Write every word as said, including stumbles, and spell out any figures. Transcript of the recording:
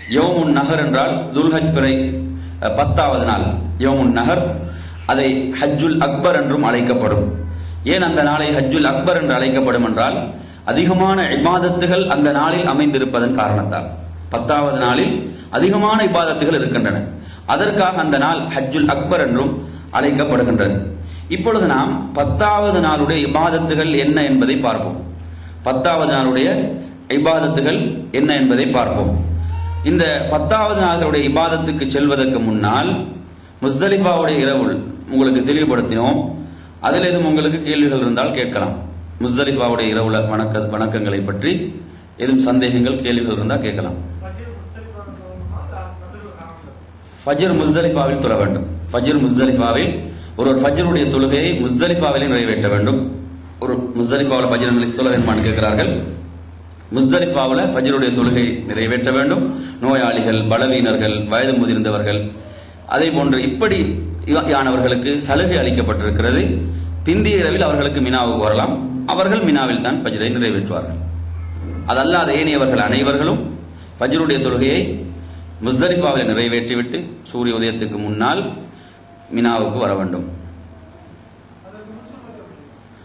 யௌமுன் நஹர் என்றால் துல்ஹஜ் பிறை பத்தாவது நாள் யௌமுன் நஹர், அதை ஹஜ்ஜுல் அக்பர் என்றும் அழைக்கப்படும். ஏன் அந்த நாளை ஹஜ்ஜுல் அக்பர் என்று அழைக்கப்படும் என்றால் அதிகமான இபாதத்துகள் அந்த நாளில் அமைந்திருப்பதன் காரணத்தால். பத்தாவது நாளில் அதிகமான இபாதத்துகள் இருக்கின்றன, அதற்காக அந்த நாள் ஹஜ்ஜுல் அக்பர் என்றும் அழைக்கப்படுகின்றது. இப்பொழுது நாம் பத்தாவது நாளுடைய இபாதத்துகள் என்ன என்பதை பார்ப்போம். பத்தாவது நாளுடைய இபாதத்துகள் என்ன என்பதை பார்ப்போம். இந்த பத்தாவது நாளுடைய இபாதத்துக்கு செல்வதற்கு முன்னால் முஸ்தலிஃபாவுடைய இரவு உங்களுக்கு தெளிவுபடுத்தினோம். அதில் எதுவும் உங்களுக்கு கேள்விகள் இருந்தால் கேட்கலாம். முஸ்தலிஃபாவுடைய இரவுல வணக்க வணக்கங்களை பற்றி எதுவும் சந்தேகங்கள் கேள்விகள் இருந்தால் கேட்கலாம். ஃபஜ்ர் முஸ்தலிஃபாவில் தொழ வேண்டும். ஃபஜ்ர் முஸ்தலிஃபாவில் ஒரு ஃபஜ்ருடைய தொழுகையை முஸ்தலிஃபாவிலே நிறைவேற்ற வேண்டும். ஒரு முஸ்தலிஃபாவில் ஃபஜ்ர் தொழ வேண்டுமான்னு கேட்கிறார்கள். முஸ்தலிஃபாவில் ஃபஜ்ருடைய தொழுகை நிறைவேற்ற வேண்டும். நோயாளிகள், பலவீனர்கள், வயது முதிர்ந்தவர்கள், அதே போன்று இப்படி யானவர்களுக்கு சலுகை அளிக்கப்பட்டிருக்கிறது. பிந்திய இரவில் அவர்களுக்கு மினாவுக்கு வரலாம். அவர்கள் மினாவில் தான் ஃபஜ்ரை நிறைவேற்றுவார்கள். அதல்லாத ஏனையவர்கள் அனைவர்களும் ஃபஜ்ருடைய தொழுகையை முஸ்தலிஃபாவில் நிறைவேற்றிவிட்டு சூரிய உதயத்துக்கு முன்னால் மினாவுக்கு வர வேண்டும்.